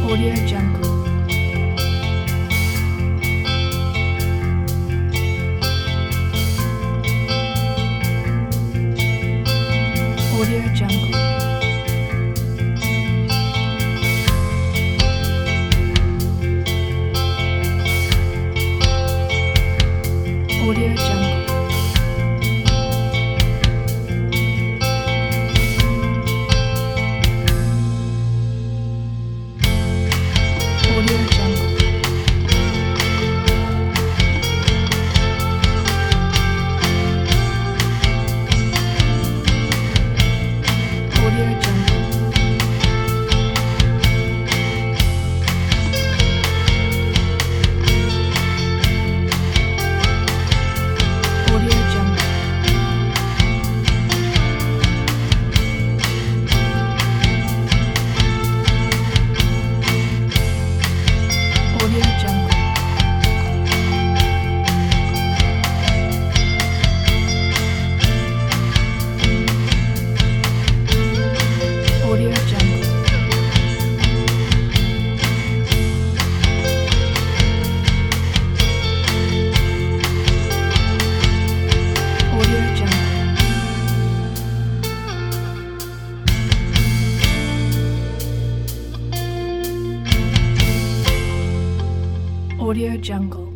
Audio Jungle. Audio Jungle. Audio Jungle. Audio Jungle. Audio Jungle. Audio Jungle. Audio Jungle. Audio Jungle. Audio Jungle. Audio Jungle.